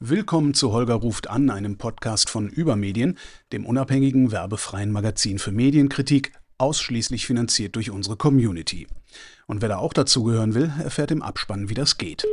Willkommen zu Holger ruft an, einem Podcast von Übermedien, dem unabhängigen werbefreien Magazin für Medienkritik, ausschließlich finanziert durch unsere Community. Und wer da auch dazugehören will, erfährt im Abspann, wie das geht.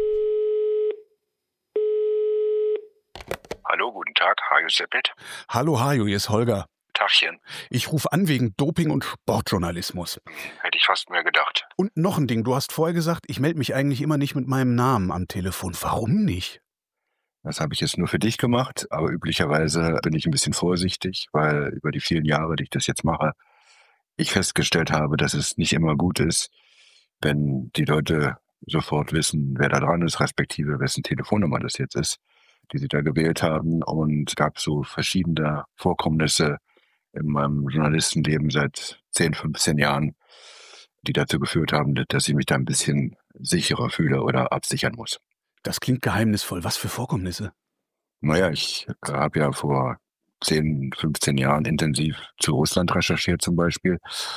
Hallo, guten Tag, Hajo Seppelt. Hallo Hajo, hier ist Holger. Tachchen. Ich rufe an wegen Doping- und Sportjournalismus. Hätte ich fast mehr gedacht. Und noch ein Ding, du hast vorher gesagt, ich melde mich eigentlich immer nicht mit meinem Namen am Telefon. Warum nicht? Das habe ich jetzt nur für dich gemacht, aber üblicherweise bin ich ein bisschen vorsichtig, weil über die vielen Jahre, die ich das jetzt mache, ich festgestellt habe, dass es nicht immer gut ist, wenn die Leute sofort wissen, wer da dran ist, respektive wessen Telefonnummer das jetzt ist, die sie da gewählt haben. Und es gab so verschiedene Vorkommnisse in meinem Journalistenleben seit 10, 15 Jahren, die dazu geführt haben, dass ich mich da ein bisschen sicherer fühle oder absichern muss. Das klingt geheimnisvoll. Was für Vorkommnisse? Naja, ich habe ja vor 10, 15 Jahren intensiv zu Russland recherchiert zum Beispiel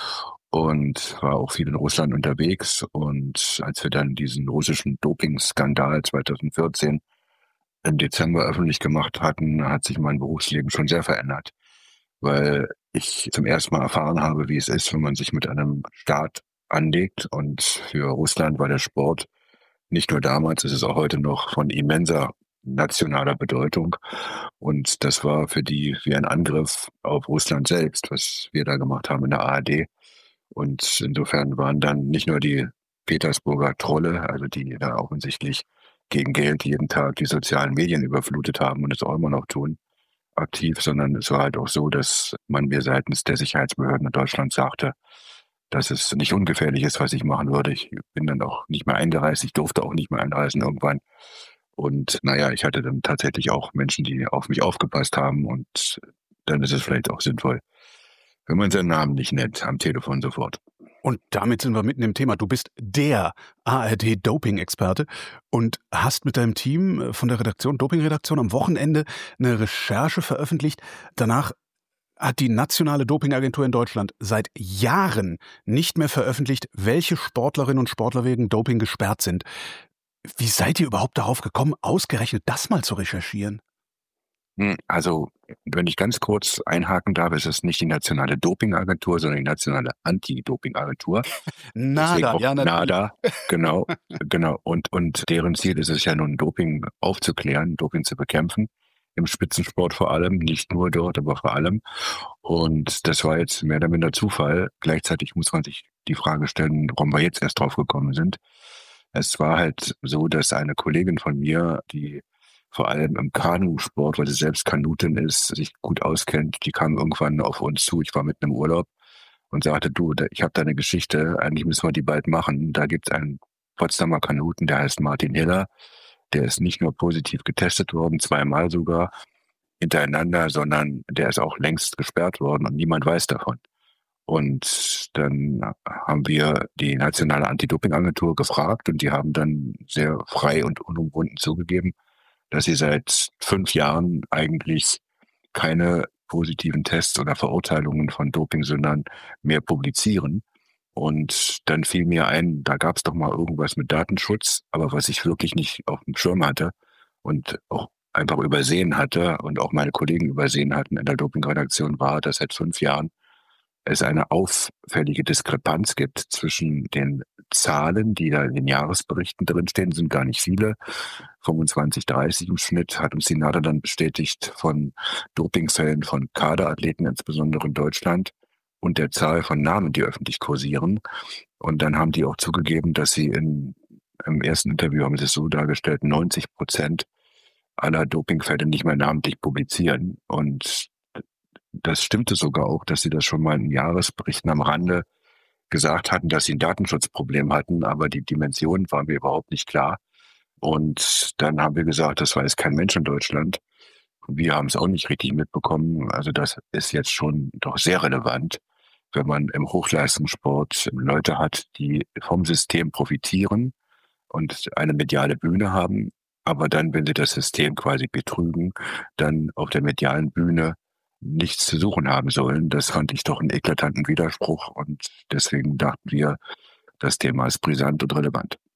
und war auch viel in Russland unterwegs. Und als wir dann diesen russischen Doping-Skandal 2014 im Dezember öffentlich gemacht hatten, hat sich mein Berufsleben schon sehr verändert, weil ich zum ersten Mal erfahren habe, wie es ist, wenn man sich mit einem Staat anlegt. Und für Russland war der Sport nicht nur damals, es ist auch heute noch von immenser nationaler Bedeutung. Und das war für die wie ein Angriff auf Russland selbst, was wir da gemacht haben in der ARD. Und insofern waren dann nicht nur die Petersburger Trolle, also die da offensichtlich gegen Geld jeden Tag die sozialen Medien überflutet haben und es auch immer noch tun, aktiv, sondern es war halt auch so, dass man mir seitens der Sicherheitsbehörden in Deutschland sagte, dass es nicht ungefährlich ist, was ich machen würde. Ich bin dann auch nicht mehr eingereist. Ich durfte auch nicht mehr einreisen irgendwann. Und naja, ich hatte dann tatsächlich auch Menschen, die auf mich aufgepasst haben. Und dann ist es vielleicht auch sinnvoll, wenn man seinen Namen nicht nennt, am Telefon sofort. Und damit sind wir mitten im Thema. Du bist der ARD-Doping-Experte und hast mit deinem Team von der Redaktion, Doping-Redaktion, am Wochenende eine Recherche veröffentlicht. Danach hat die nationale Dopingagentur in Deutschland seit Jahren nicht mehr veröffentlicht, welche Sportlerinnen und Sportler wegen Doping gesperrt sind. Wie seid ihr überhaupt darauf gekommen, ausgerechnet das mal zu recherchieren? Also, wenn ich ganz kurz einhaken darf, ist es nicht die nationale Dopingagentur, sondern die nationale Anti-Doping-Agentur. NADA, ja natürlich. NADA, genau. Und deren Ziel ist es ja nun, Doping aufzuklären, Doping zu bekämpfen. Im Spitzensport vor allem, nicht nur dort, aber vor allem. Und das war jetzt mehr oder minder Zufall. Gleichzeitig muss man sich die Frage stellen, warum wir jetzt erst drauf gekommen sind. Es war halt so, dass eine Kollegin von mir, die vor allem im Kanusport, weil sie selbst Kanutin ist, sich gut auskennt, die kam irgendwann auf uns zu. Ich war mitten im Urlaub und sagte, du, ich habe da eine Geschichte, eigentlich müssen wir die bald machen. Da gibt es einen Potsdamer Kanuten, der heißt Martin Hiller. Der ist nicht nur positiv getestet worden, 2-mal sogar hintereinander, sondern der ist auch längst gesperrt worden und niemand weiß davon. Und dann haben wir die nationale Anti-Doping-Agentur gefragt und die haben dann sehr frei und unumwunden zugegeben, dass sie seit 5 Jahren eigentlich keine positiven Tests oder Verurteilungen von Dopingsündern mehr publizieren. Und dann fiel mir ein, da gab es doch mal irgendwas mit Datenschutz, aber was ich wirklich nicht auf dem Schirm hatte und auch einfach übersehen hatte und auch meine Kollegen übersehen hatten in der Dopingredaktion war, dass seit 5 Jahren es eine auffällige Diskrepanz gibt zwischen den Zahlen, die da in den Jahresberichten drinstehen, sind gar nicht viele, 25, 30 im Schnitt, hat uns die NADA dann bestätigt, von Dopingfällen von Kaderathleten, insbesondere in Deutschland, und der Zahl von Namen, die öffentlich kursieren. Und dann haben die auch zugegeben, dass sie im ersten Interview haben sie es so dargestellt, 90% aller Dopingfälle nicht mehr namentlich publizieren. Und das stimmte sogar auch, dass sie das schon mal in Jahresberichten am Rande gesagt hatten, dass sie ein Datenschutzproblem hatten, aber die Dimension war mir überhaupt nicht klar. Und dann haben wir gesagt, das weiß kein Mensch in Deutschland. Wir haben es auch nicht richtig mitbekommen. Also das ist jetzt schon doch sehr relevant, wenn man im Hochleistungssport Leute hat, die vom System profitieren und eine mediale Bühne haben, aber dann, wenn sie das System quasi betrügen, dann auf der medialen Bühne nichts zu suchen haben sollen. Das fand ich doch einen eklatanten Widerspruch und deswegen dachten wir, das Thema ist brisant und relevant.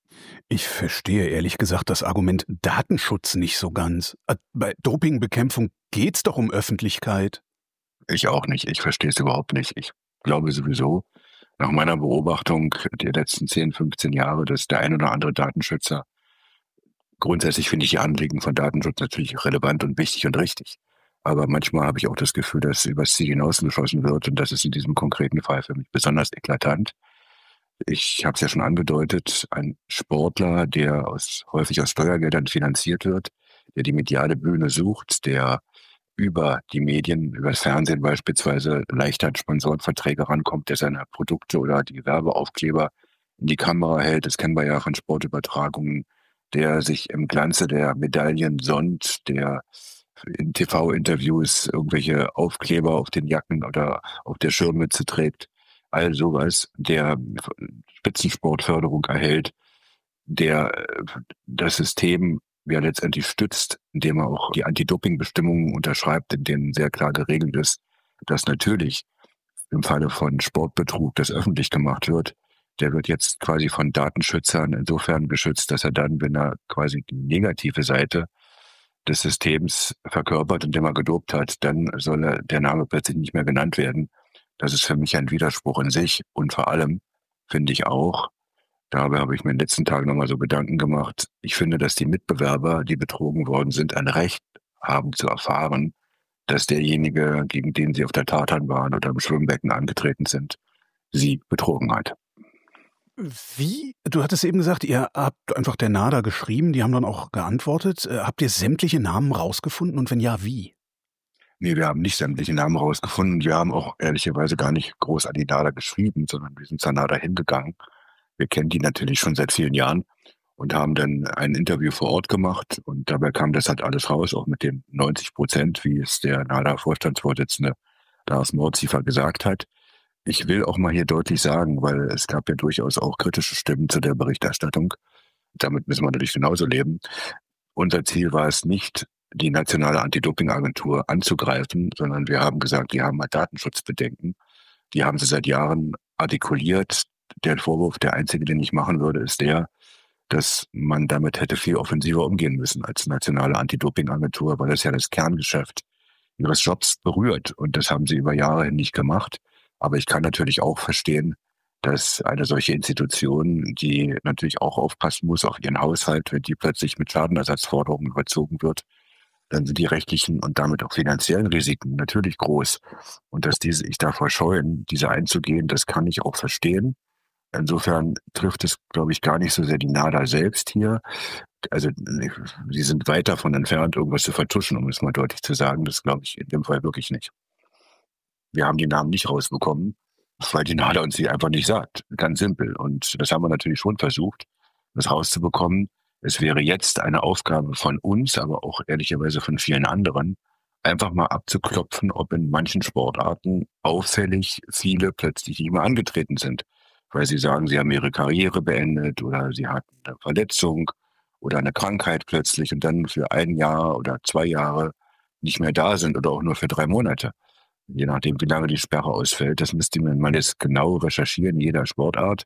Ich verstehe ehrlich gesagt das Argument Datenschutz nicht so ganz. Bei Dopingbekämpfung geht's doch um Öffentlichkeit. Ich auch nicht. Ich verstehe es überhaupt nicht. Ich glaube sowieso, nach meiner Beobachtung der letzten 10, 15 Jahre, dass der ein oder andere Datenschützer, grundsätzlich finde ich die Anliegen von Datenschutz natürlich relevant und wichtig und richtig. Aber manchmal habe ich auch das Gefühl, dass übers Ziel hinausgeschossen wird, und das ist in diesem konkreten Fall für mich besonders eklatant. Ich habe es ja schon angedeutet, ein Sportler, der häufig aus Steuergeldern finanziert wird, der die mediale Bühne sucht, der über die Medien, über das Fernsehen beispielsweise leichter an Sponsorenverträge rankommt, der seine Produkte oder die Werbeaufkleber in die Kamera hält. Das kennen wir ja von Sportübertragungen, der sich im Glanze der Medaillen sonnt, der in TV-Interviews irgendwelche Aufkleber auf den Jacken oder auf der Schirmmütze trägt. All sowas, der Spitzensportförderung erhält, der das System ja letztendlich stützt, indem er auch die Anti-Doping-Bestimmungen unterschreibt, in denen sehr klar geregelt ist, dass natürlich im Falle von Sportbetrug das öffentlich gemacht wird. Der wird jetzt quasi von Datenschützern insofern geschützt, dass er dann, wenn er quasi die negative Seite des Systems verkörpert, indem er gedopt hat, dann soll der Name plötzlich nicht mehr genannt werden. Das ist für mich ein Widerspruch in sich, und vor allem finde ich auch, dabei habe ich mir in den letzten Tagen nochmal so Gedanken gemacht, ich finde, dass die Mitbewerber, die betrogen worden sind, ein Recht haben zu erfahren, dass derjenige, gegen den sie auf der Tartanbahn oder im Schwimmbecken angetreten sind, sie betrogen hat. Wie? Du hattest eben gesagt, ihr habt einfach der NADA geschrieben, die haben dann auch geantwortet. Habt ihr sämtliche Namen rausgefunden, und wenn ja, wie? Nee, wir haben nicht sämtliche Namen rausgefunden. Wir haben auch ehrlicherweise gar nicht groß an die NADA geschrieben, sondern wir sind zur NADA hingegangen. Wir kennen die natürlich schon seit vielen Jahren und haben dann ein Interview vor Ort gemacht, und dabei kam das halt alles raus, auch mit den 90%, wie es der NADA-Vorstandsvorsitzende Lars Mordziefer gesagt hat. Ich will auch mal hier deutlich sagen, weil es gab ja durchaus auch kritische Stimmen zu der Berichterstattung. Damit müssen wir natürlich genauso leben. Unser Ziel war es nicht, die nationale Anti-Doping-Agentur anzugreifen, sondern wir haben gesagt, die haben halt Datenschutzbedenken. Die haben sie seit Jahren artikuliert. Der Vorwurf, der einzige, den ich machen würde, ist der, dass man damit hätte viel offensiver umgehen müssen als nationale Anti-Doping-Agentur, weil das ja das Kerngeschäft ihres Jobs berührt. Und das haben sie über Jahre hin nicht gemacht. Aber ich kann natürlich auch verstehen, dass eine solche Institution, die natürlich auch aufpassen muss auf ihren Haushalt, wenn die plötzlich mit Schadenersatzforderungen überzogen wird, dann sind die rechtlichen und damit auch finanziellen Risiken natürlich groß. Und dass diese sich davor scheuen, diese einzugehen, das kann ich auch verstehen. Insofern trifft es, glaube ich, gar nicht so sehr die NADA selbst hier. Also sie sind weit davon entfernt, irgendwas zu vertuschen, um es mal deutlich zu sagen. Das glaube ich in dem Fall wirklich nicht. Wir haben die Namen nicht rausbekommen, weil die NADA uns die einfach nicht sagt. Ganz simpel. Und das haben wir natürlich schon versucht, das rauszubekommen. Es wäre jetzt eine Aufgabe von uns, aber auch ehrlicherweise von vielen anderen, einfach mal abzuklopfen, ob in manchen Sportarten auffällig viele plötzlich nicht mehr angetreten sind, weil sie sagen, sie haben ihre Karriere beendet oder sie hatten eine Verletzung oder eine Krankheit plötzlich und dann für 1 Jahr oder 2 Jahre nicht mehr da sind oder auch nur für 3 Monate. Je nachdem, wie lange die Sperre ausfällt. Das müsste man jetzt genau recherchieren, in jeder Sportart.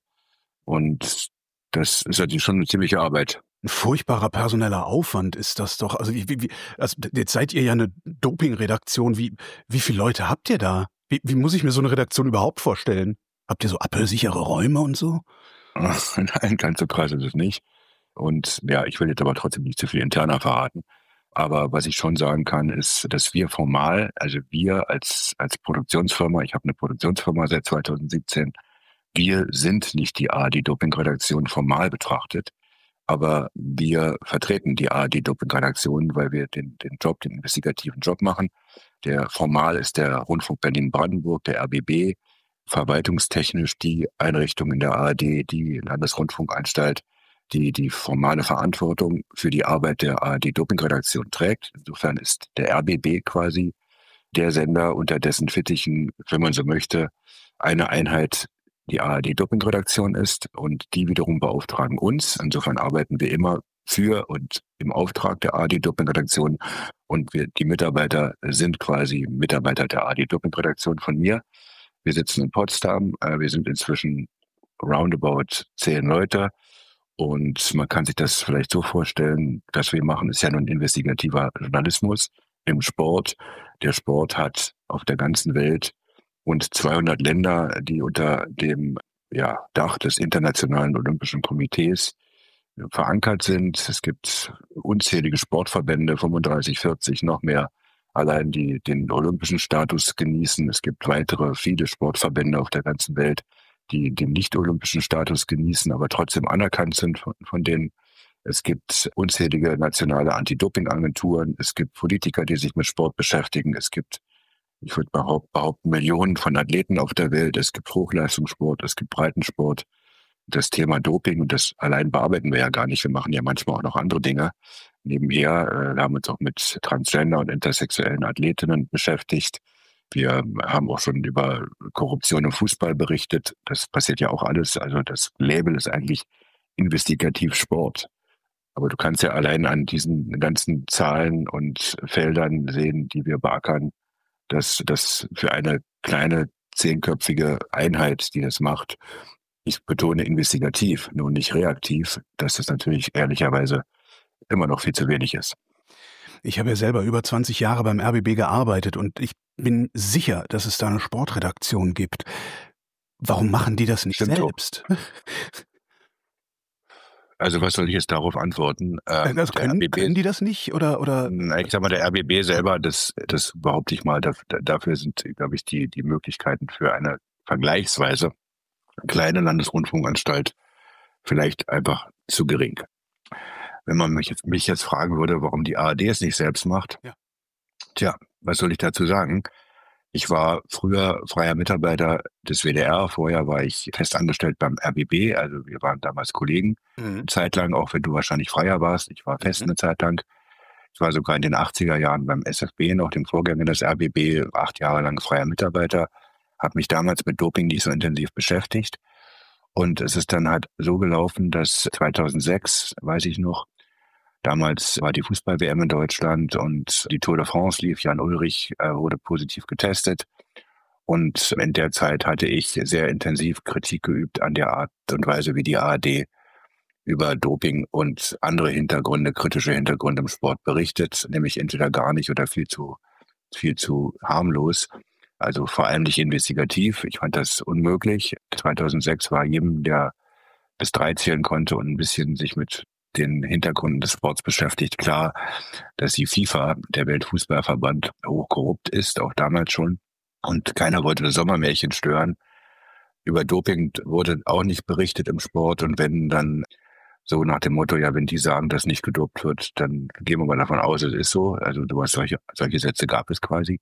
Und das ist natürlich schon eine ziemliche Arbeit. Ein furchtbarer personeller Aufwand ist das doch. Also, also jetzt seid ihr ja eine Doping-Redaktion. Wie viele Leute habt ihr da? Wie muss ich mir so eine Redaktion überhaupt vorstellen? Habt ihr so abhörsichere Räume und so? Nein, ganz so krass ist es nicht. Und ja, ich will jetzt aber trotzdem nicht zu viel interner verraten. Aber was ich schon sagen kann, ist, dass wir formal, also wir als Produktionsfirma, ich habe eine Produktionsfirma seit 2017, wir sind nicht die ARD-Doping-Redaktion formal betrachtet, aber wir vertreten die ARD-Doping-Redaktion, weil wir den investigativen Job machen. Der formal ist der Rundfunk Berlin-Brandenburg, der RBB, verwaltungstechnisch die Einrichtung in der ARD, die Landesrundfunkanstalt, die formale Verantwortung für die Arbeit der ARD-Doping-Redaktion trägt. Insofern ist der RBB quasi der Sender, unter dessen Fittichen, wenn man so möchte, eine Einheit die ARD-Doping-Redaktion ist, und die wiederum beauftragen uns. Insofern arbeiten wir immer für und im Auftrag der ARD-Doping-Redaktion, und die Mitarbeiter sind quasi Mitarbeiter der ARD-Doping-Redaktion von mir. Wir sitzen in Potsdam, wir sind inzwischen roundabout 10 Leute. Und man kann sich das vielleicht so vorstellen, was wir machen, ist ja nun investigativer Journalismus im Sport. Der Sport hat auf der ganzen Welt rund 200 Länder, die unter dem Dach des Internationalen Olympischen Komitees verankert sind. Es gibt unzählige Sportverbände, 35, 40, noch mehr, allein die den olympischen Status genießen. Es gibt weitere, viele Sportverbände auf der ganzen Welt, die den nicht-olympischen Status genießen, aber trotzdem anerkannt sind von denen. Es gibt unzählige nationale Anti-Doping-Agenturen. Es gibt Politiker, die sich mit Sport beschäftigen. Es gibt, ich würde behaupten, Millionen von Athleten auf der Welt. Es gibt Hochleistungssport, es gibt Breitensport. Das Thema Doping, und das allein bearbeiten wir ja gar nicht. Wir machen ja manchmal auch noch andere Dinge nebenher. Wir haben uns auch mit Transgender und intersexuellen Athletinnen beschäftigt. Wir haben auch schon über Korruption im Fußball berichtet. Das passiert ja auch alles. Also das Label ist eigentlich investigativ Sport. Aber du kannst ja allein an diesen ganzen Zahlen und Feldern sehen, die wir beackern, dass das für eine kleine 10-köpfige Einheit, die das macht, ich betone investigativ, nur nicht reaktiv, dass das natürlich ehrlicherweise immer noch viel zu wenig ist. Ich habe ja selber über 20 Jahre beim RBB gearbeitet und ich bin sicher, dass es da eine Sportredaktion gibt. Warum machen die das nicht selbst? Also was soll ich jetzt darauf antworten? Also können die das nicht? Oder? Ich sag mal, der RBB selber, das behaupte ich mal, dafür sind, glaube ich, die Möglichkeiten für eine vergleichsweise kleine Landesrundfunkanstalt vielleicht einfach zu gering. Wenn man mich jetzt fragen würde, warum die ARD es nicht selbst macht, Tja, was soll ich dazu sagen? Ich war früher freier Mitarbeiter des WDR, vorher war ich fest angestellt beim RBB, also wir waren damals Kollegen, eine Zeit lang, auch wenn du wahrscheinlich freier warst, ich war fest eine Zeit lang. Ich war sogar in den 80er Jahren beim SFB, noch dem Vorgänger des RBB, 8 Jahre lang freier Mitarbeiter, habe mich damals mit Doping nicht so intensiv beschäftigt. Und es ist dann halt so gelaufen, dass 2006, weiß ich noch, damals war die Fußball-WM in Deutschland und die Tour de France lief. Jan Ullrich wurde positiv getestet. Und in der Zeit hatte ich sehr intensiv Kritik geübt an der Art und Weise, wie die ARD über Doping und andere Hintergründe, kritische Hintergründe im Sport berichtet, nämlich entweder gar nicht oder viel zu harmlos. Also vor allem nicht investigativ. Ich fand das unmöglich. 2006 war jedem, der bis 3 zählen konnte und ein bisschen sich mit den Hintergründen des Sports beschäftigt, klar, dass die FIFA, der Weltfußballverband, hochkorrupt ist, auch damals schon. Und keiner wollte das Sommermärchen stören. Über Doping wurde auch nicht berichtet im Sport. Und wenn dann so nach dem Motto, ja, wenn die sagen, dass nicht gedopt wird, dann gehen wir mal davon aus, es ist so. Also solche Sätze gab es quasi.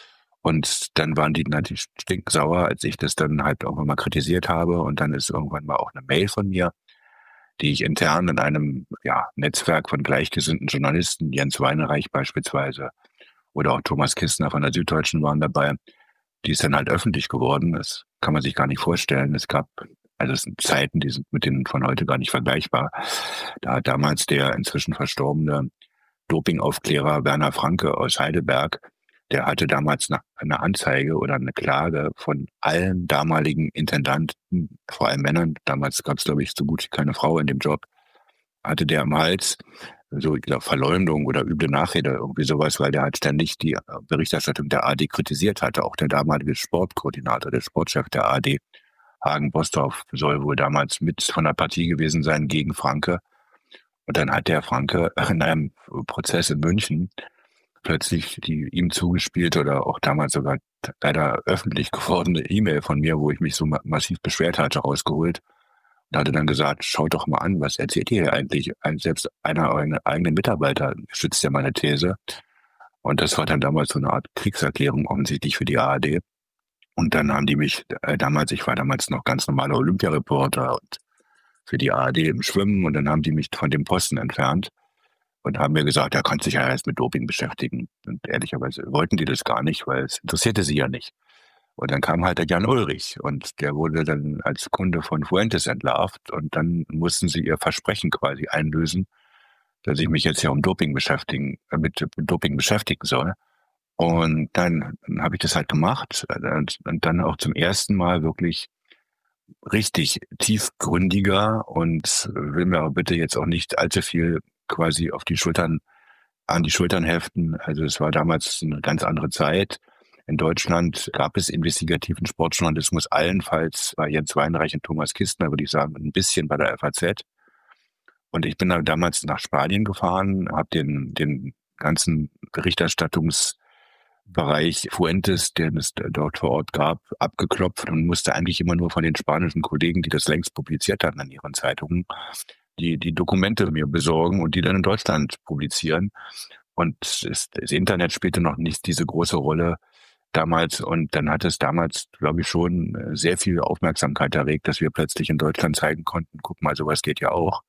Und dann waren die natürlich stinksauer, als ich das dann halt irgendwann mal kritisiert habe. Und dann ist irgendwann mal auch eine Mail von mir, die ich intern in einem Netzwerk von gleichgesinnten Journalisten, Jens Weinereich beispielsweise oder auch Thomas Kistner von der Süddeutschen waren dabei, die ist dann halt öffentlich geworden. Das kann man sich gar nicht vorstellen. Es sind Zeiten, die sind mit denen von heute gar nicht vergleichbar. Da hat damals der inzwischen verstorbene Dopingaufklärer Werner Franke aus Heidelberg, der hatte damals eine Anzeige oder eine Klage von allen damaligen Intendanten, vor allem Männern, damals gab es, glaube ich, so gut wie keine Frau in dem Job, hatte der am Hals, so ich glaube Verleumdung oder üble Nachrede, irgendwie sowas, weil der halt ständig die Berichterstattung der ARD kritisiert hatte. Auch der damalige Sportkoordinator, der Sportchef der ARD, Hagen Bostorff, soll wohl damals mit von der Partie gewesen sein gegen Franke. Und dann hat der Franke in einem Prozess in München plötzlich die ihm zugespielte oder auch damals sogar leider öffentlich gewordene E-Mail von mir, wo ich mich so massiv beschwert hatte, rausgeholt und hatte dann gesagt, schaut doch mal an, was erzählt ihr hier eigentlich? Selbst einer eurer eigenen Mitarbeiter stützt ja meine These. Und das war dann damals so eine Art Kriegserklärung offensichtlich für die ARD. Und dann haben die mich ich war damals noch ganz normaler Olympiareporter und für die ARD im Schwimmen, und dann haben die mich von dem Posten entfernt und haben mir gesagt, er kann sich ja erst mit Doping beschäftigen. Und ehrlicherweise wollten die das gar nicht, weil es interessierte sie ja nicht. Und dann kam halt der Jan Ullrich und der wurde dann als Kunde von Fuentes entlarvt und dann mussten sie ihr Versprechen quasi einlösen, dass ich mich jetzt ja mit Doping beschäftigen soll. Und dann habe ich das halt gemacht und dann auch zum ersten Mal wirklich richtig tiefgründiger und will mir aber bitte jetzt auch nicht allzu viel quasi an die Schultern heften. Also es war damals eine ganz andere Zeit. In Deutschland gab es investigativen Sportjournalismus allenfalls bei Jens Weinreich und Thomas Kistner, würde ich sagen, ein bisschen bei der FAZ. Und ich bin dann damals nach Spanien gefahren, habe den ganzen Berichterstattungsbereich Fuentes, den es dort vor Ort gab, abgeklopft und musste eigentlich immer nur von den spanischen Kollegen, die das längst publiziert hatten in ihren Zeitungen, die Dokumente mir besorgen und die dann in Deutschland publizieren. Und das Internet spielte noch nicht diese große Rolle damals. Und dann hat es damals, glaube ich, schon sehr viel Aufmerksamkeit erregt, dass wir plötzlich in Deutschland zeigen konnten, guck mal, sowas geht ja auch.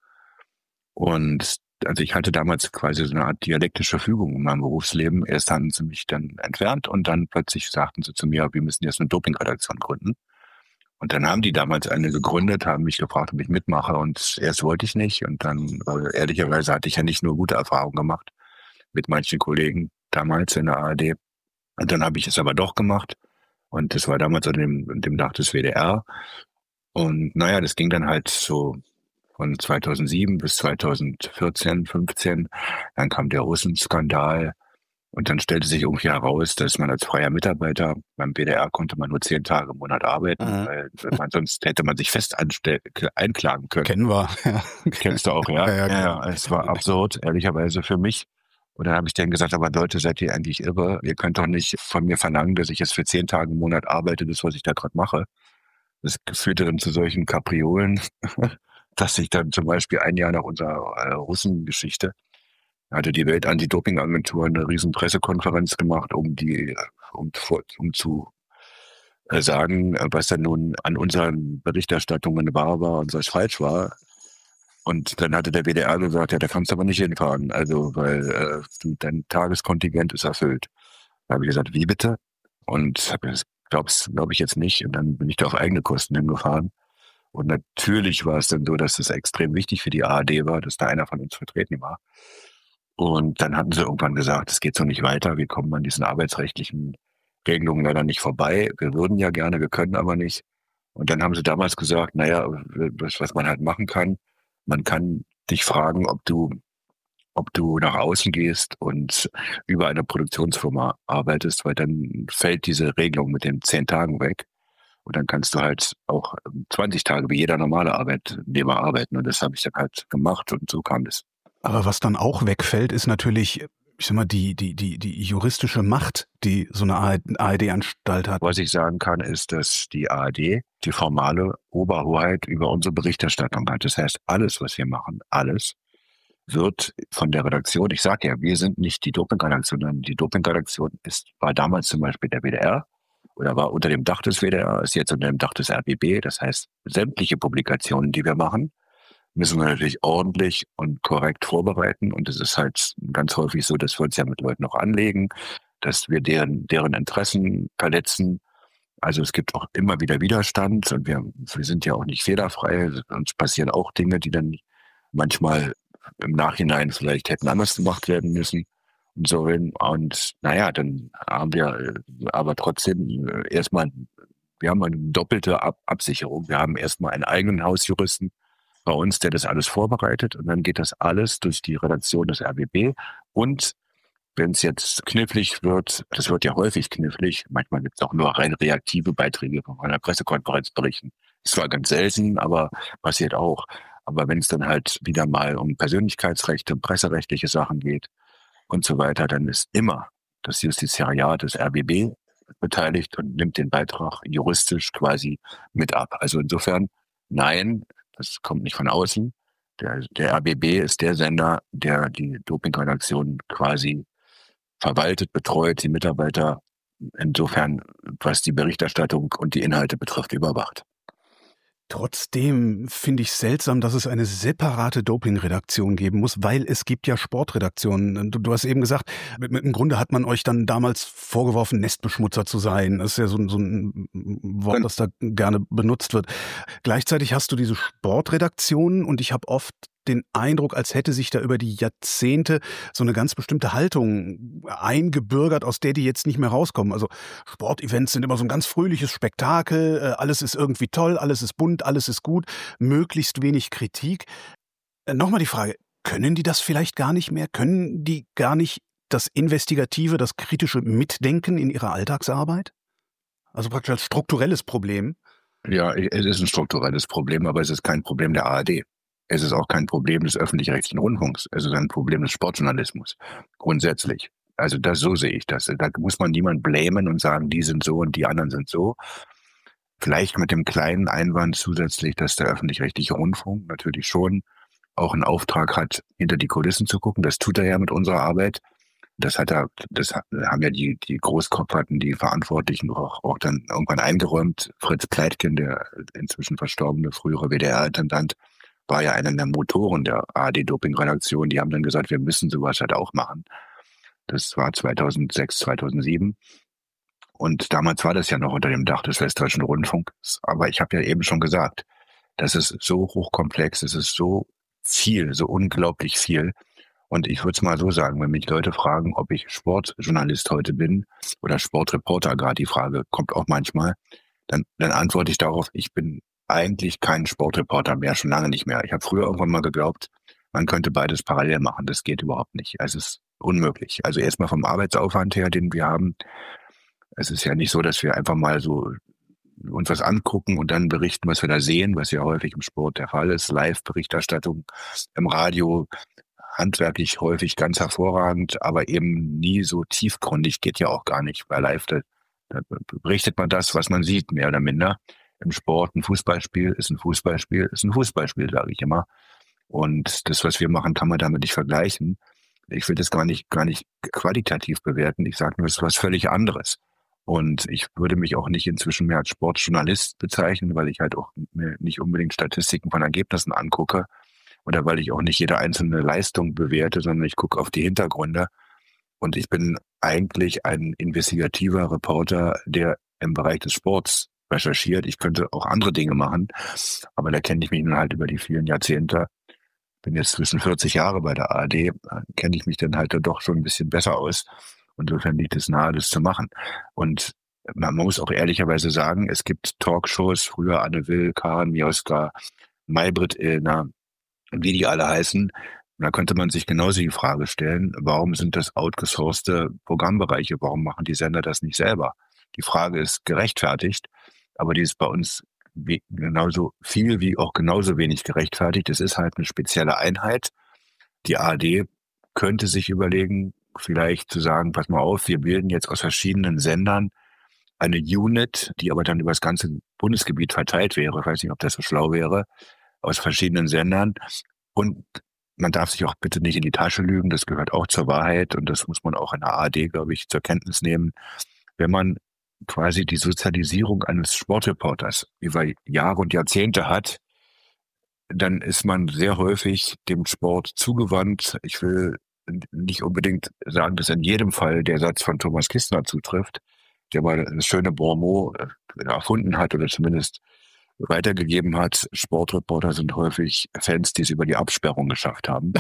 Und also ich hatte damals quasi so eine Art dialektische Fügung in meinem Berufsleben. Erst haben sie mich dann entfernt und dann plötzlich sagten sie zu mir, wir müssen jetzt eine Dopingredaktion gründen. Und dann haben die damals eine gegründet, haben mich gefragt, ob ich mitmache. Und erst wollte ich nicht. Und dann, ehrlicherweise, hatte ich ja nicht nur gute Erfahrungen gemacht mit manchen Kollegen damals in der ARD. Und dann habe ich es aber doch gemacht. Und das war damals unter dem Dach des WDR. Und naja, das ging dann halt so von 2007 bis 2014, 15. Dann kam der Russenskandal. Und dann stellte sich irgendwie heraus, dass man als freier Mitarbeiter beim WDR konnte man nur 10 Tage im Monat arbeiten, weil sonst hätte man sich fest einklagen können. Kennen wir. Ja. Kennst du auch, ja? Ja, es war absurd, ehrlicherweise für mich. Und dann habe ich denen gesagt, aber Leute, seid ihr eigentlich irre? Ihr könnt doch nicht von mir verlangen, dass ich jetzt für 10 Tage im Monat arbeite, das, was ich da gerade mache. Das führte dann zu solchen Kapriolen, dass ich dann zum Beispiel ein Jahr nach unserer Russengeschichte hatte die Welt-Anti-Doping-Agentur eine riesen Pressekonferenz gemacht, um zu sagen, was dann nun an unseren Berichterstattungen wahr war und was falsch war. Und dann hatte der WDR gesagt, ja, da kannst du aber nicht hinfahren, also weil dein Tageskontingent ist erfüllt. Da habe ich gesagt, wie bitte? Und habe gesagt, glaube ich jetzt nicht. Und dann bin ich da auf eigene Kosten hingefahren. Und natürlich war es dann so, dass es extrem wichtig für die ARD war, dass da einer von uns vertreten war. Und dann hatten sie irgendwann gesagt, es geht so nicht weiter, wir kommen an diesen arbeitsrechtlichen Regelungen leider nicht vorbei. Wir würden ja gerne, wir können aber nicht. Und dann haben sie damals gesagt, naja, was man halt machen kann, man kann dich fragen, ob du nach außen gehst und über eine Produktionsfirma arbeitest, weil dann fällt diese Regelung mit den 10 Tagen weg. Und dann kannst du halt auch 20 Tage wie jeder normale Arbeitnehmer arbeiten. Und das habe ich dann halt gemacht und so kam das. Aber was dann auch wegfällt, ist natürlich, ich sag mal, die juristische Macht, die so eine ARD-Anstalt hat. Was ich sagen kann, ist, dass die ARD die formale Oberhoheit über unsere Berichterstattung hat. Das heißt, alles, was wir machen, alles wird von der Redaktion, ich sage ja, wir sind nicht die Doping-Redaktion, sondern die Doping-Redaktion war damals zum Beispiel der WDR oder war unter dem Dach des WDR, ist jetzt unter dem Dach des RBB. Das heißt, sämtliche Publikationen, die wir machen, müssen wir natürlich ordentlich und korrekt vorbereiten. Und es ist halt ganz häufig so, dass wir uns ja mit Leuten auch anlegen, dass wir deren Interessen verletzen. Also es gibt auch immer wieder Widerstand und wir sind ja auch nicht fehlerfrei. Uns passieren auch Dinge, die dann manchmal im Nachhinein vielleicht hätten anders gemacht werden müssen und so. Und naja, dann haben wir aber trotzdem erstmal, wir haben eine doppelte Absicherung. Wir haben erstmal einen eigenen Hausjuristen bei uns, der das alles vorbereitet und dann geht das alles durch die Redaktion des RBB und wenn es jetzt knifflig wird, das wird ja häufig knifflig, manchmal gibt es auch nur rein reaktive Beiträge von einer Pressekonferenz berichten. Das war ganz selten, aber passiert auch. Aber wenn es dann halt wieder mal um Persönlichkeitsrechte, presserechtliche Sachen geht und so weiter, dann ist immer das Justizariat des RBB beteiligt und nimmt den Beitrag juristisch quasi mit ab. Also insofern, nein, das kommt nicht von außen. Der RBB ist der Sender, der die Dopingredaktion quasi verwaltet, betreut, die Mitarbeiter insofern, was die Berichterstattung und die Inhalte betrifft, überwacht. Trotzdem finde ich seltsam, dass es eine separate Doping-Redaktion geben muss, weil es gibt ja Sportredaktionen. Du hast eben gesagt, im Grunde hat man euch dann damals vorgeworfen, Nestbeschmutzer zu sein. Das ist ja so ein Wort, das da gerne benutzt wird. Gleichzeitig hast du diese Sportredaktion und ich habe oft den Eindruck, als hätte sich da über die Jahrzehnte so eine ganz bestimmte Haltung eingebürgert, aus der die jetzt nicht mehr rauskommen. Also Sportevents sind immer so ein ganz fröhliches Spektakel, alles ist irgendwie toll, alles ist bunt, alles ist gut, möglichst wenig Kritik. Nochmal die Frage, können die das vielleicht gar nicht mehr? Können die gar nicht das Investigative, das kritische Mitdenken in ihrer Alltagsarbeit? Also praktisch als strukturelles Problem? Ja, es ist ein strukturelles Problem, aber es ist kein Problem der ARD. Es ist auch kein Problem des öffentlich-rechtlichen Rundfunks. Es ist ein Problem des Sportjournalismus. Grundsätzlich. Also so sehe ich das. Da muss man niemand blamen und sagen, die sind so und die anderen sind so. Vielleicht mit dem kleinen Einwand zusätzlich, dass der öffentlich-rechtliche Rundfunk natürlich schon auch einen Auftrag hat, hinter die Kulissen zu gucken. Das tut er ja mit unserer Arbeit. Das haben ja die Großkopferten, die Verantwortlichen auch dann irgendwann eingeräumt. Fritz Pleitgen, der inzwischen verstorbene frühere WDR-Intendant, war ja einer der Motoren der ARD-Doping-Redaktion. Die haben dann gesagt, wir müssen sowas halt auch machen. Das war 2006, 2007. Und damals war das ja noch unter dem Dach des Westdeutschen Rundfunks. Aber ich habe ja eben schon gesagt, das ist so hochkomplex, es ist so viel, so unglaublich viel. Und ich würde es mal so sagen, wenn mich Leute fragen, ob ich Sportjournalist heute bin oder Sportreporter, gerade die Frage kommt auch manchmal, dann antworte ich darauf, ich bin eigentlich kein Sportreporter mehr, schon lange nicht mehr. Ich habe früher irgendwann mal geglaubt, man könnte beides parallel machen. Das geht überhaupt nicht. Es ist unmöglich. Also erstmal vom Arbeitsaufwand her, den wir haben. Es ist ja nicht so, dass wir einfach mal so uns was angucken und dann berichten, was wir da sehen, was ja häufig im Sport der Fall ist. Live-Berichterstattung im Radio, handwerklich häufig ganz hervorragend, aber eben nie so tiefgründig, geht ja auch gar nicht. Bei Live, da berichtet man das, was man sieht, mehr oder minder. Im Sport ein Fußballspiel ist ein Fußballspiel, ist ein Fußballspiel, sage ich immer. Und das, was wir machen, kann man damit nicht vergleichen. Ich will das gar nicht qualitativ bewerten. Ich sage nur, es ist was völlig anderes. Und ich würde mich auch nicht inzwischen mehr als Sportjournalist bezeichnen, weil ich halt auch mir nicht unbedingt Statistiken von Ergebnissen angucke oder weil ich auch nicht jede einzelne Leistung bewerte, sondern ich gucke auf die Hintergründe. Und ich bin eigentlich ein investigativer Reporter, der im Bereich des Sports recherchiert. Ich könnte auch andere Dinge machen, aber da kenne ich mich nun halt über die vielen Jahrzehnte. Bin jetzt zwischen 40 Jahre bei der ARD, kenne ich mich dann halt doch schon ein bisschen besser aus. Und insofern liegt es nahe, das zu machen. Und man muss auch ehrlicherweise sagen, es gibt Talkshows, früher Anne Will, Karen Mioska, Maybrit Illner, wie die alle heißen. Und da könnte man sich genauso die Frage stellen, warum sind das outgesourcete Programmbereiche? Warum machen die Sender das nicht selber? Die Frage ist gerechtfertigt, aber die ist bei uns genauso viel wie auch genauso wenig gerechtfertigt. Es ist halt eine spezielle Einheit. Die ARD könnte sich überlegen, vielleicht zu sagen, pass mal auf, wir bilden jetzt aus verschiedenen Sendern eine Unit, die aber dann über das ganze Bundesgebiet verteilt wäre. Ich weiß nicht, ob das so schlau wäre, aus verschiedenen Sendern. Und man darf sich auch bitte nicht in die Tasche lügen, das gehört auch zur Wahrheit und das muss man auch in der ARD, glaube ich, zur Kenntnis nehmen. Wenn man quasi die Sozialisierung eines Sportreporters über Jahre und Jahrzehnte hat, dann ist man sehr häufig dem Sport zugewandt. Ich will nicht unbedingt sagen, dass in jedem Fall der Satz von Thomas Kistner zutrifft, der mal das schöne Bonmot erfunden hat oder zumindest weitergegeben hat. Sportreporter sind häufig Fans, die es über die Absperrung geschafft haben.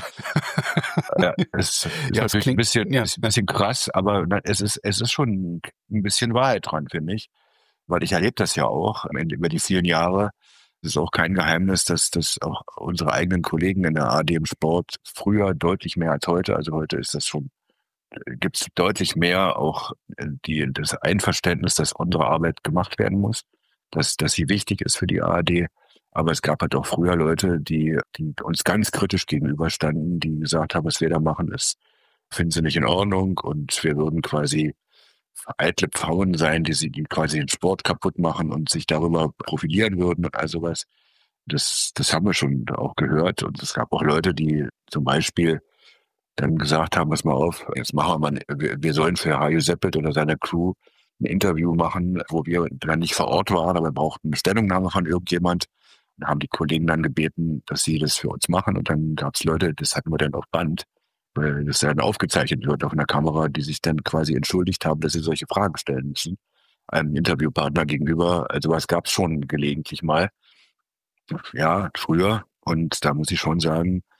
Ja, es ist Ja, natürlich ein bisschen krass, aber es ist schon ein bisschen Wahrheit dran, finde ich. Weil ich erlebe das ja auch über die vielen Jahre. Es ist auch kein Geheimnis, dass auch unsere eigenen Kollegen in der ARD im Sport früher deutlich mehr als heute, also heute ist das schon, gibt es deutlich mehr auch das Einverständnis, dass unsere Arbeit gemacht werden muss, dass sie wichtig ist für die ARD. Aber es gab halt auch früher Leute, die uns ganz kritisch gegenüberstanden, die gesagt haben, was wir da machen, finden sie nicht in Ordnung und wir würden quasi eitle Pfauen sein, die quasi den Sport kaputt machen und sich darüber profilieren würden und all sowas. Das haben wir schon auch gehört. Und es gab auch Leute, die zum Beispiel dann gesagt haben, pass mal auf, jetzt machen wir sollen für Hajo Seppelt oder seine Crew ein Interview machen, wo wir dann nicht vor Ort waren, aber wir brauchten eine Stellungnahme von irgendjemand. Und haben die Kollegen dann gebeten, dass sie das für uns machen. Und dann gab es Leute, das hatten wir dann auf Band, weil das dann aufgezeichnet wird auf einer Kamera, die sich dann quasi entschuldigt haben, dass sie solche Fragen stellen müssen, einem Interviewpartner gegenüber. Also was gab es schon gelegentlich mal, ja, früher. Und da muss ich schon sagen,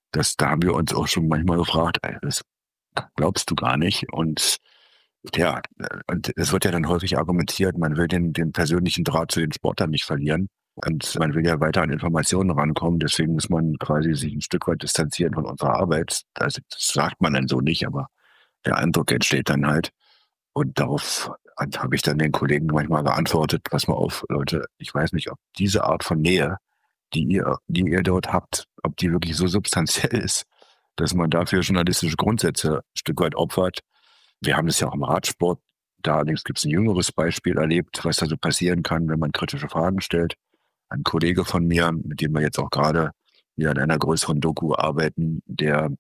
Da haben wir uns auch schon manchmal gefragt, ey, das glaubst du gar nicht. Und ja, und es wird ja dann häufig argumentiert, man will den persönlichen Draht zu den Sportlern nicht verlieren. Und man will ja weiter an Informationen rankommen. Deswegen muss man quasi sich ein Stück weit distanzieren von unserer Arbeit. Also das sagt man dann so nicht, aber der Eindruck entsteht dann halt. Und darauf habe ich dann den Kollegen manchmal geantwortet, pass mal auf, Leute, ich weiß nicht, ob diese Art von Nähe, die ihr dort habt, ob die wirklich so substanziell ist, dass man dafür journalistische Grundsätze ein Stück weit opfert. Wir haben das ja auch im Radsport. Da allerdings gibt es ein jüngeres Beispiel erlebt, was da so passieren kann, wenn man kritische Fragen stellt. Ein Kollege von mir, mit dem wir jetzt auch gerade wieder an einer größeren Doku arbeiten, der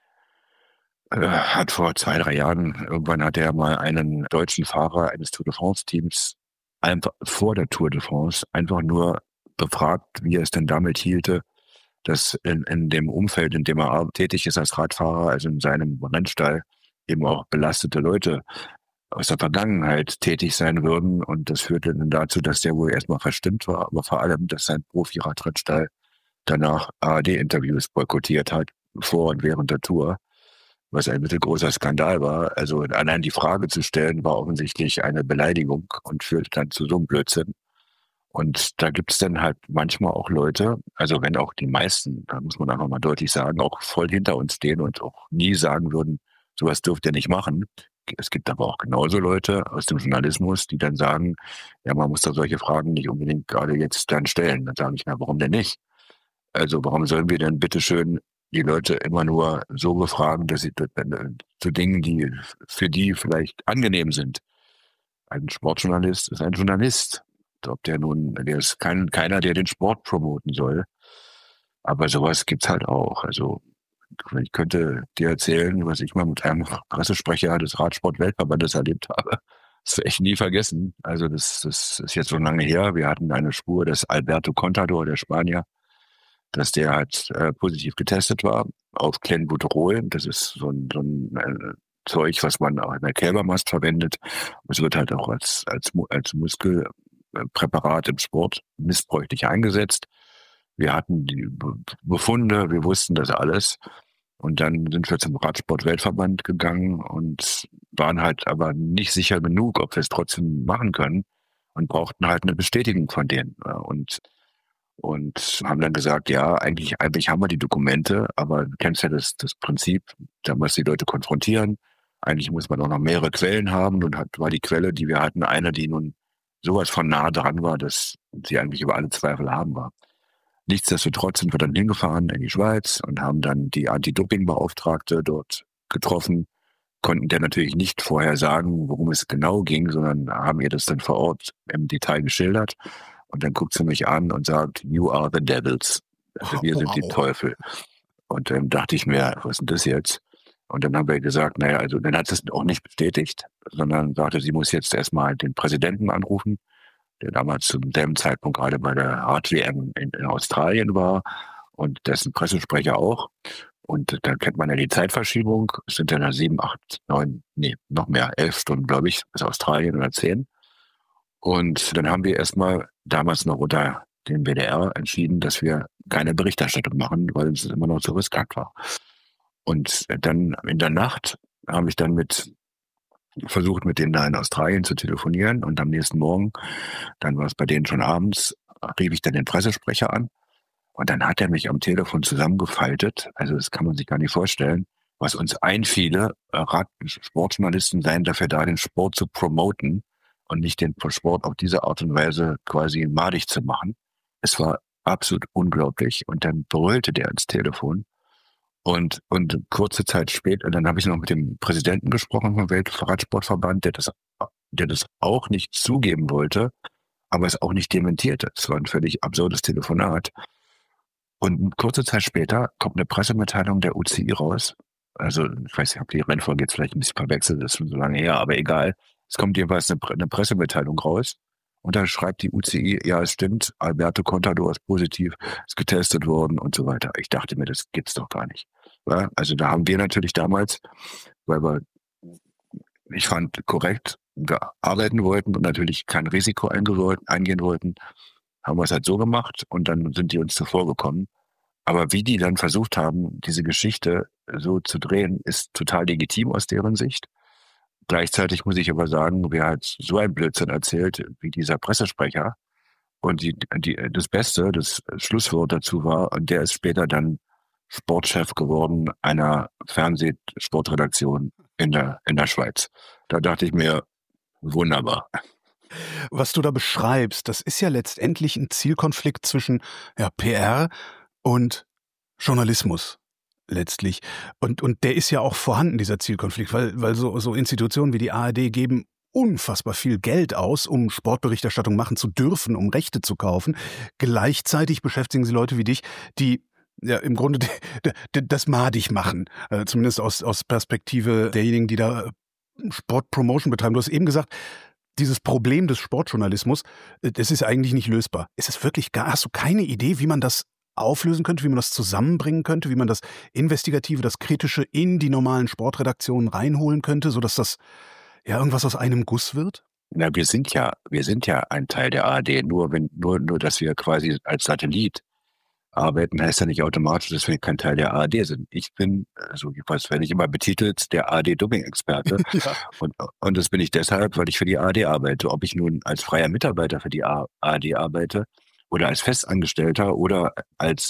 hat vor 2-3 Jahren, irgendwann hat er mal einen deutschen Fahrer eines Tour de France Teams einfach vor der Tour de France einfach nur befragt, wie er es denn damit hielte, dass in dem Umfeld, in dem er tätig ist als Radfahrer, also in seinem Rennstall, eben auch belastete Leute aus der Vergangenheit tätig sein würden. Und das führte dann dazu, dass der wohl erstmal verstimmt war, aber vor allem, dass sein Profi-Radrennstall danach ARD-Interviews boykottiert hat, vor und während der Tour, was ein mittelgroßer Skandal war. Also allein die Frage zu stellen, war offensichtlich eine Beleidigung und führte dann zu so einem Blödsinn. Und da gibt es dann halt manchmal auch Leute, also wenn auch die meisten, da muss man einfach mal deutlich sagen, auch voll hinter uns stehen und auch nie sagen würden, sowas dürft ihr nicht machen. Es gibt aber auch genauso Leute aus dem Journalismus, die dann sagen, ja, man muss da solche Fragen nicht unbedingt gerade jetzt dann stellen. Dann sage ich, na, warum denn nicht? Also warum sollen wir denn bitteschön die Leute immer nur so befragen, dass sie zu Dingen, die für die vielleicht angenehm sind? Ein Sportjournalist ist ein Journalist. Ob der ist keiner, der den Sport promoten soll. Aber sowas gibt's halt auch. Also ich könnte dir erzählen, was ich mal mit einem Pressesprecher des Radsport-Weltverbandes erlebt habe. Das werde ich nie vergessen. Also das ist jetzt schon lange her. Wir hatten eine Spur des Alberto Contador, der Spanier, dass der halt positiv getestet war auf Clenbuterol. Das ist so ein Zeug, was man auch in der Kälbermast verwendet. Es wird halt auch als Muskelpräparat im Sport missbräuchlich eingesetzt. Wir hatten die Befunde, wir wussten das alles. Und dann sind wir zum Radsport-Weltverband gegangen und waren halt aber nicht sicher genug, ob wir es trotzdem machen können und brauchten halt eine Bestätigung von denen. Und haben dann gesagt, ja, eigentlich haben wir die Dokumente, aber du kennst ja das Prinzip, da muss die Leute konfrontieren. Eigentlich muss man auch noch mehrere Quellen haben. Und war die Quelle, die wir hatten, eine, die nun sowas von nah dran war, dass sie eigentlich über alle Zweifel haben war. Nichtsdestotrotz sind wir dann hingefahren in die Schweiz und haben dann die Anti-Doping-Beauftragte dort getroffen, konnten der natürlich nicht vorher sagen, worum es genau ging, sondern haben ihr das dann vor Ort im Detail geschildert. Und dann guckt sie mich an und sagt, you are the devils. Also wir sind die Teufel. Und dann dachte ich mir, was ist denn das jetzt? Und dann haben wir gesagt, naja, also dann hat sie es auch nicht bestätigt, sondern sagte, sie muss jetzt erstmal den Präsidenten anrufen, der damals zu dem Zeitpunkt gerade bei der Rad-WM in Australien war und dessen Pressesprecher auch. Und dann kennt man ja die Zeitverschiebung. Es sind ja 7, 8, 9, noch mehr, 11 Stunden, glaube ich, bis Australien oder 10. Und dann haben wir erstmal damals noch unter dem WDR entschieden, dass wir keine Berichterstattung machen, weil es immer noch zu riskant war. Und dann in der Nacht habe ich dann versucht, mit denen da in Australien zu telefonieren. Und am nächsten Morgen, dann war es bei denen schon abends, rief ich dann den Pressesprecher an. Und dann hat er mich am Telefon zusammengefaltet. Also das kann man sich gar nicht vorstellen, was uns einfiele. Sportjournalisten seien dafür da, den Sport zu promoten und nicht den Sport auf diese Art und Weise quasi madig zu machen. Es war absolut unglaublich. Und dann brüllte der ins Telefon. Und kurze Zeit später, dann habe ich noch mit dem Präsidenten gesprochen vom Weltradsportverband, der das auch nicht zugeben wollte, aber es auch nicht dementierte. Es war ein völlig absurdes Telefonat. Und kurze Zeit später kommt eine Pressemitteilung der UCI raus. Also ich weiß nicht, ich habe die Rennfolge jetzt vielleicht ein bisschen verwechselt, das ist schon so lange her, aber egal. Es kommt jeweils eine Pressemitteilung raus. Und dann schreibt die UCI, ja, es stimmt, Alberto Contador ist positiv, ist getestet worden und so weiter. Ich dachte mir, das gibt's doch gar nicht. Ja, also da haben wir natürlich damals, weil wir, ich fand, korrekt arbeiten wollten und natürlich kein Risiko eingehen wollten, haben wir es halt so gemacht und dann sind die uns zuvor gekommen. Aber wie die dann versucht haben, diese Geschichte so zu drehen, ist total legitim aus deren Sicht. Gleichzeitig muss ich aber sagen, wer hat so ein Blödsinn erzählt wie dieser Pressesprecher? Und das Beste, das Schlusswort dazu war, und der ist später dann Sportchef geworden einer Fernsehsportredaktion in der Schweiz. Da dachte ich mir, wunderbar. Was du da beschreibst, das ist ja letztendlich ein Zielkonflikt zwischen PR und Journalismus letztlich. Und der ist ja auch vorhanden, dieser Zielkonflikt, weil so Institutionen wie die ARD geben unfassbar viel Geld aus, um Sportberichterstattung machen zu dürfen, um Rechte zu kaufen. Gleichzeitig beschäftigen sie Leute wie dich, die ja im Grunde das madig machen, zumindest aus Perspektive derjenigen, die da Sportpromotion betreiben. Du hast eben gesagt, dieses Problem des Sportjournalismus, das ist eigentlich nicht lösbar. Ist es wirklich hast du keine Idee, wie man das auflösen könnte, wie man das zusammenbringen könnte, wie man das Investigative, das Kritische in die normalen Sportredaktionen reinholen könnte, sodass das ja irgendwas aus einem Guss wird? Na, wir sind ja ein Teil der ARD, nur dass wir quasi als Satellit arbeiten, heißt ja nicht automatisch, dass wir kein Teil der ARD sind. Ich bin, so jedenfalls werde ich immer betitelt, der ARD-Doping-Experte. Ja. Und das bin ich deshalb, weil ich für die ARD arbeite. Ob ich nun als freier Mitarbeiter für die ARD arbeite oder als Festangestellter oder als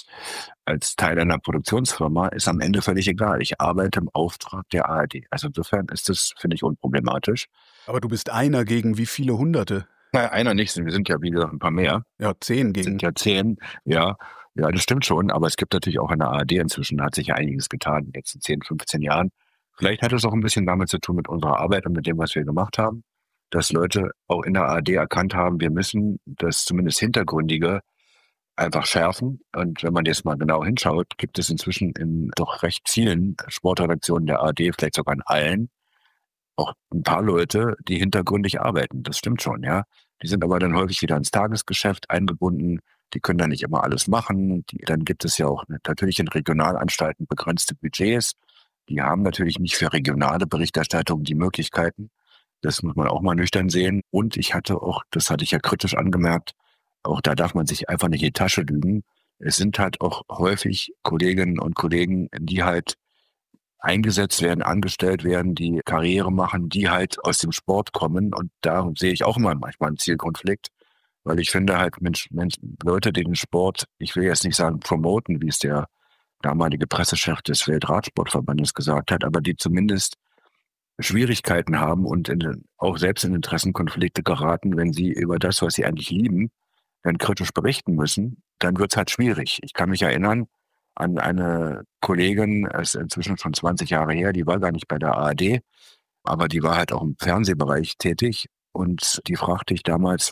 Teil einer Produktionsfirma, ist am Ende völlig egal. Ich arbeite im Auftrag der ARD. Also insofern ist das, finde ich, unproblematisch. Aber du bist einer gegen wie viele Hunderte? Naja, einer nicht. Wir sind ja wieder ein paar mehr. Ja, 10 gegen. Sind ja 10, ja. Ja, das stimmt schon, aber es gibt natürlich auch in der ARD inzwischen, hat sich ja einiges getan in den letzten 10, 15 Jahren. Vielleicht hat es auch ein bisschen damit zu tun mit unserer Arbeit und mit dem, was wir gemacht haben, dass Leute auch in der ARD erkannt haben, wir müssen das zumindest Hintergründige einfach schärfen. Und wenn man jetzt mal genau hinschaut, gibt es inzwischen in doch recht vielen Sportredaktionen der ARD, vielleicht sogar in allen, auch ein paar Leute, die hintergründig arbeiten. Das stimmt schon, ja. Die sind aber dann häufig wieder ins Tagesgeschäft eingebunden. Die können da nicht immer alles machen. Dann gibt es ja auch natürlich in Regionalanstalten begrenzte Budgets. Die haben natürlich nicht für regionale Berichterstattung die Möglichkeiten. Das muss man auch mal nüchtern sehen. Und ich hatte auch, das hatte ich ja kritisch angemerkt, auch da darf man sich einfach nicht in die Tasche lügen. Es sind halt auch häufig Kolleginnen und Kollegen, die halt eingesetzt werden, angestellt werden, die Karriere machen, die halt aus dem Sport kommen. Und da sehe ich auch immer manchmal einen Zielkonflikt. Weil ich finde halt, Leute, die den Sport, ich will jetzt nicht sagen promoten, wie es der damalige Pressechef des Weltradsportverbandes gesagt hat, aber die zumindest Schwierigkeiten haben und auch selbst in Interessenkonflikte geraten, wenn sie über das, was sie eigentlich lieben, dann kritisch berichten müssen, dann wird es halt schwierig. Ich kann mich erinnern an eine Kollegin, es ist inzwischen schon 20 Jahre her, die war gar nicht bei der ARD, aber die war halt auch im Fernsehbereich tätig und die fragte ich damals,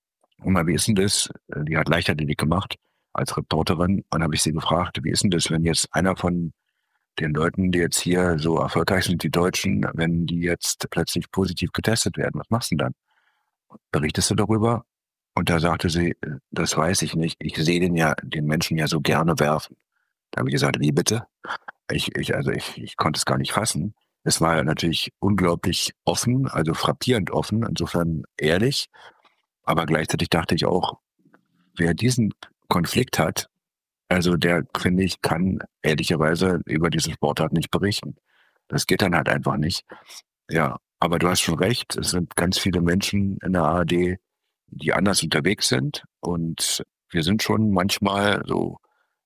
wie ist denn das? Die hat Leichtathletik gemacht als Reporterin und habe ich sie gefragt, wie ist denn das, wenn jetzt einer von den Leuten, die jetzt hier so erfolgreich sind, die Deutschen, wenn die jetzt plötzlich positiv getestet werden, was machst du denn dann? Berichtest du darüber? Und da sagte sie, das weiß ich nicht, ich sehe den Menschen ja so gerne werfen. Da habe ich gesagt, wie bitte? Ich konnte es gar nicht fassen. Es war natürlich unglaublich offen, also frappierend offen, insofern ehrlich. Aber gleichzeitig dachte ich auch, wer diesen Konflikt hat, also der, finde ich, kann ehrlicherweise über diese Sportart nicht berichten. Das geht dann halt einfach nicht. Ja, aber du hast schon recht, es sind ganz viele Menschen in der ARD, die anders unterwegs sind. Und wir sind schon manchmal so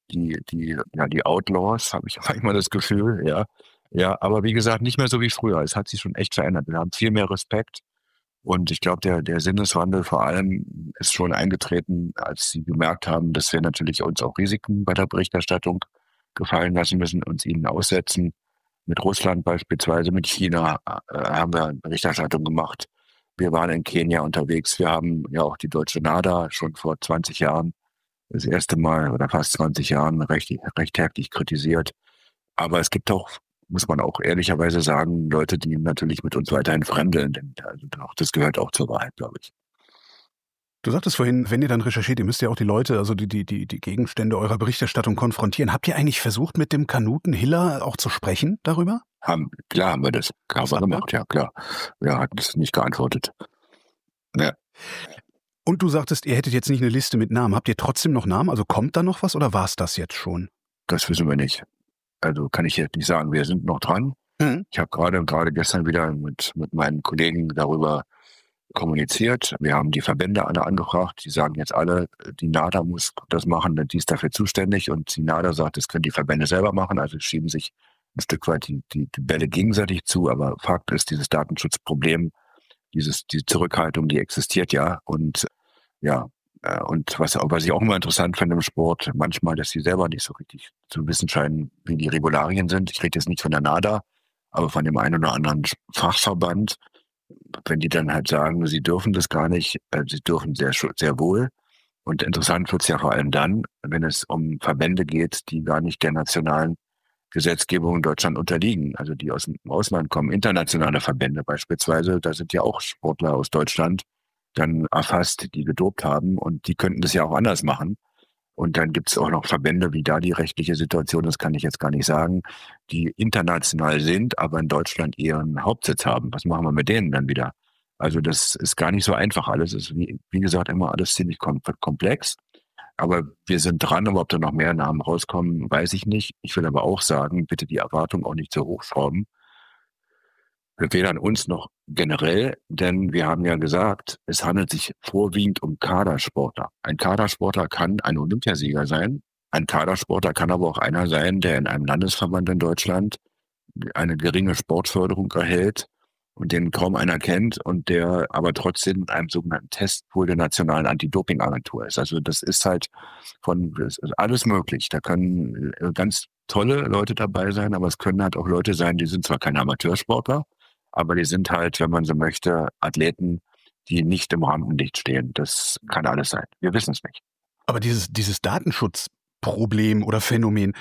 die Outlaws, habe ich manchmal das Gefühl, ja. Ja, aber wie gesagt, nicht mehr so wie früher. Es hat sich schon echt verändert. Wir haben viel mehr Respekt. Und ich glaube, der Sinneswandel vor allem ist schon eingetreten, als sie gemerkt haben, dass wir natürlich uns auch Risiken bei der Berichterstattung gefallen lassen müssen, uns ihnen aussetzen. Mit Russland beispielsweise, mit China haben wir Berichterstattung gemacht. Wir waren in Kenia unterwegs. Wir haben ja auch die deutsche NADA schon vor 20 Jahren das erste Mal oder fast 20 Jahren recht heftig kritisiert. Aber es gibt auch, muss man auch ehrlicherweise sagen, Leute, die natürlich mit uns weiterhin fremdeln. Also das gehört auch zur Wahrheit, glaube ich. Du sagtest vorhin, wenn ihr dann recherchiert, ihr müsst ja auch die Leute, also die Gegenstände eurer Berichterstattung konfrontieren. Habt ihr eigentlich versucht, mit dem Kanuten Hiller auch zu sprechen darüber? Klar haben wir das. Haben wir gemacht, ja klar. Er hat es nicht geantwortet. Ja. Und du sagtest, ihr hättet jetzt nicht eine Liste mit Namen. Habt ihr trotzdem noch Namen? Also kommt da noch was oder war es das jetzt schon? Das wissen wir nicht. Also kann ich jetzt nicht sagen. Wir sind noch dran. Ich habe gerade gestern wieder mit meinen Kollegen darüber kommuniziert. Wir haben die Verbände alle angefragt. Die sagen jetzt alle, die NADA muss das machen, denn die ist dafür zuständig. Und die NADA sagt, das können die Verbände selber machen. Also schieben sich ein Stück weit die Bälle gegenseitig zu. Aber Fakt ist, dieses Datenschutzproblem, die Zurückhaltung, die existiert ja. Und ja, und was ich auch immer interessant finde im Sport, manchmal, dass sie selber nicht so richtig zu wissen scheinen, wie die Regularien sind. Ich rede jetzt nicht von der NADA, aber von dem einen oder anderen Fachverband. Wenn die dann halt sagen, sie dürfen das gar nicht, sie dürfen sehr wohl. Und interessant wird es ja vor allem dann, wenn es um Verbände geht, die gar nicht der nationalen Gesetzgebung in Deutschland unterliegen, also die aus dem Ausland kommen, internationale Verbände beispielsweise, da sind ja auch Sportler aus Deutschland dann erfasst, die gedopt haben und die könnten das ja auch anders machen. Und dann gibt es auch noch Verbände, wie da die rechtliche Situation, das kann ich jetzt gar nicht sagen, die international sind, aber in Deutschland ihren Hauptsitz haben. Was machen wir mit denen dann wieder? Also das ist gar nicht so einfach alles. Es ist wie gesagt immer alles ziemlich komplex. Aber wir sind dran, aber ob da noch mehr Namen rauskommen, weiß ich nicht. Ich will aber auch sagen, bitte die Erwartung auch nicht zu hoch schrauben. Weder an uns noch generell, denn wir haben ja gesagt, es handelt sich vorwiegend um Kadersportler. Ein Kadersportler kann ein Olympiasieger sein. Ein Kadersportler kann aber auch einer sein, der in einem Landesverband in Deutschland eine geringe Sportförderung erhält und den kaum einer kennt und der aber trotzdem in einem sogenannten Testpool der Nationalen Anti-Doping-Agentur ist. Also das ist halt das ist alles möglich. Da können ganz tolle Leute dabei sein, aber es können halt auch Leute sein, die sind zwar keine Amateursportler, aber die sind halt, wenn man so möchte, Athleten, die nicht im Rampenlicht stehen. Das kann alles sein. Wir wissen es nicht. Aber dieses Datenschutzproblem oder Phänomen,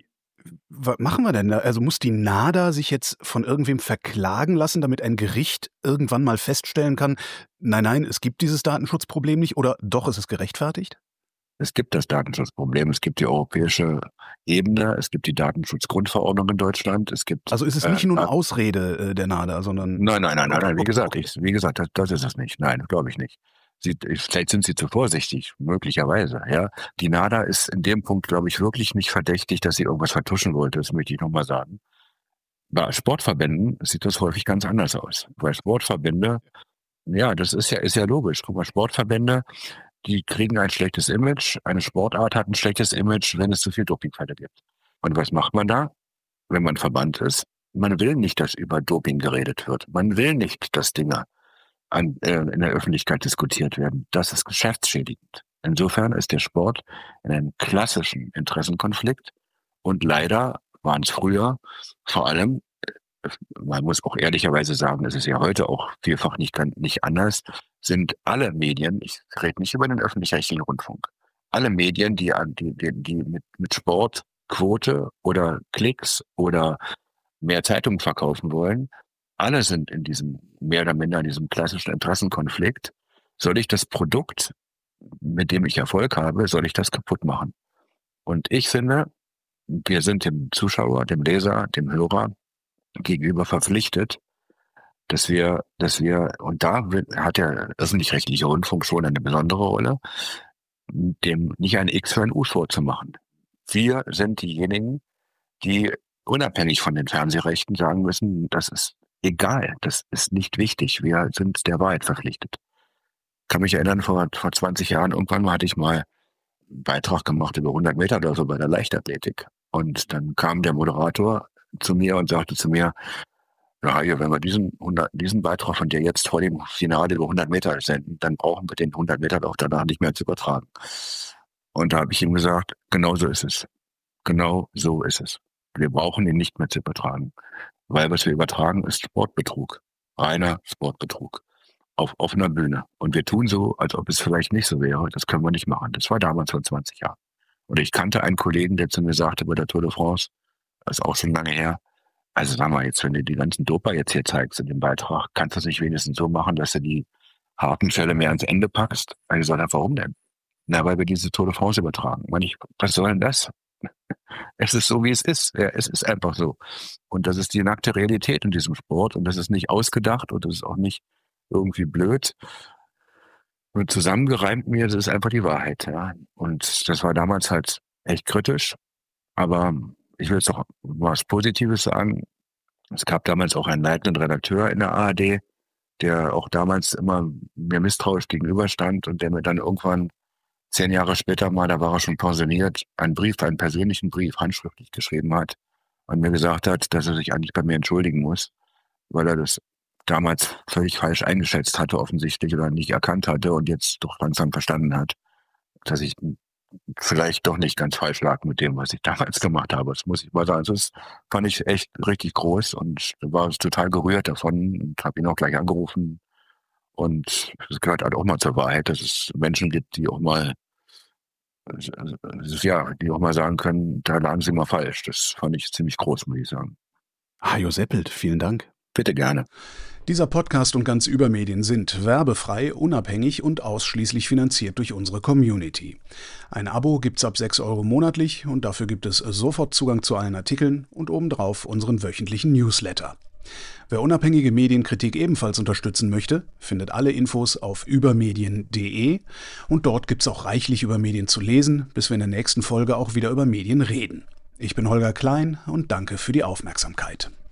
was machen wir denn da? Also muss die NADA sich jetzt von irgendwem verklagen lassen, damit ein Gericht irgendwann mal feststellen kann, nein, es gibt dieses Datenschutzproblem nicht oder doch ist es gerechtfertigt? Es gibt das Datenschutzproblem, es gibt die europäische Ebene, es gibt die Datenschutzgrundverordnung in Deutschland, es gibt... Also ist es nicht nur eine Ausrede der NADA, sondern... Nein, wie gesagt, das ist es nicht. Nein, glaube ich nicht. Vielleicht sind sie zu vorsichtig, möglicherweise, ja. Die NADA ist in dem Punkt, glaube ich, wirklich nicht verdächtig, dass sie irgendwas vertuschen wollte, das möchte ich nochmal sagen. Bei Sportverbänden sieht das häufig ganz anders aus. Bei Sportverbände, ja, das ist ja logisch. Guck mal, Sportverbände, die kriegen ein schlechtes Image. Eine Sportart hat ein schlechtes Image, wenn es zu viel Dopingfälle gibt. Und was macht man da, wenn man Verband ist? Man will nicht, dass über Doping geredet wird. Man will nicht, dass Dinge in der Öffentlichkeit diskutiert werden. Das ist geschäftsschädigend. Insofern ist der Sport in einem klassischen Interessenkonflikt. Und leider waren es früher vor allem, man muss auch ehrlicherweise sagen, es ist ja heute auch vielfach nicht anders, sind alle Medien, ich rede nicht über den öffentlich-rechtlichen Rundfunk, alle Medien, die mit Sportquote oder Klicks oder mehr Zeitungen verkaufen wollen, alle sind in diesem, mehr oder minder in diesem klassischen Interessenkonflikt. Soll ich das Produkt, mit dem ich Erfolg habe, soll ich das kaputt machen? Und ich finde, wir sind dem Zuschauer, dem Leser, dem Hörer gegenüber verpflichtet, dass wir, und da hat der öffentlich-rechtliche Rundfunk schon eine besondere Rolle, dem nicht ein X für ein U vorzumachen. Wir sind diejenigen, die unabhängig von den Fernsehrechten sagen müssen, das ist egal, das ist nicht wichtig, wir sind der Wahrheit verpflichtet. Ich kann mich erinnern, vor 20 Jahren, irgendwann hatte ich mal einen Beitrag gemacht über 100 Meter oder so bei der Leichtathletik. Und dann kam der Moderator zu mir und sagte zu mir, ja, wenn wir diesen Beitrag von dir jetzt vor dem Finale über 100 Meter senden, dann brauchen wir den 100 Meter auch danach nicht mehr zu übertragen. Und da habe ich ihm gesagt, genau so ist es. Genau so ist es. Wir brauchen ihn nicht mehr zu übertragen. Weil was wir übertragen, ist Sportbetrug. Reiner Sportbetrug. Auf offener Bühne. Und wir tun so, als ob es vielleicht nicht so wäre. Das können wir nicht machen. Das war damals vor 20 Jahren. Und ich kannte einen Kollegen, der zu mir sagte bei der Tour de France, das ist auch schon lange her, also sag mal, jetzt, wenn du die ganzen Doper jetzt hier zeigst in dem Beitrag, kannst du es nicht wenigstens so machen, dass du die harten Fälle mehr ans Ende packst? Also ich sage, warum denn? Na, weil wir diese Tour de France übertragen. Was soll denn das? Es ist so, wie es ist. Ja, es ist einfach so. Und das ist die nackte Realität in diesem Sport. Und das ist nicht ausgedacht und das ist auch nicht irgendwie blöd. Und zusammengereimt mir, das ist einfach die Wahrheit. Ja. Und das war damals halt echt kritisch. Aber ich will jetzt doch was Positives sagen. Es gab damals auch einen leitenden Redakteur in der ARD, der auch damals immer mir misstrauisch gegenüberstand und der mir dann irgendwann 10 Jahre später mal, da war er schon pensioniert, einen persönlichen Brief handschriftlich geschrieben hat und mir gesagt hat, dass er sich eigentlich bei mir entschuldigen muss, weil er das damals völlig falsch eingeschätzt hatte offensichtlich oder nicht erkannt hatte und jetzt doch langsam verstanden hat, dass ich vielleicht doch nicht ganz falsch lag mit dem, was ich damals gemacht habe. Das muss ich mal sagen. Also das fand ich echt richtig groß und war total gerührt davon und habe ihn auch gleich angerufen. Und es gehört halt auch mal zur Wahrheit, dass es Menschen gibt, die auch mal die auch mal sagen können, da lagen sie mal falsch. Das fand ich ziemlich groß, muss ich sagen. Hajo Seppelt, vielen Dank. Bitte gerne. Dieser Podcast und ganz Übermedien sind werbefrei, unabhängig und ausschließlich finanziert durch unsere Community. Ein Abo gibt's ab 6 € monatlich und dafür gibt es sofort Zugang zu allen Artikeln und obendrauf unseren wöchentlichen Newsletter. Wer unabhängige Medienkritik ebenfalls unterstützen möchte, findet alle Infos auf übermedien.de und dort gibt's auch reichlich über Medien zu lesen, bis wir in der nächsten Folge auch wieder über Medien reden. Ich bin Holger Klein und danke für die Aufmerksamkeit.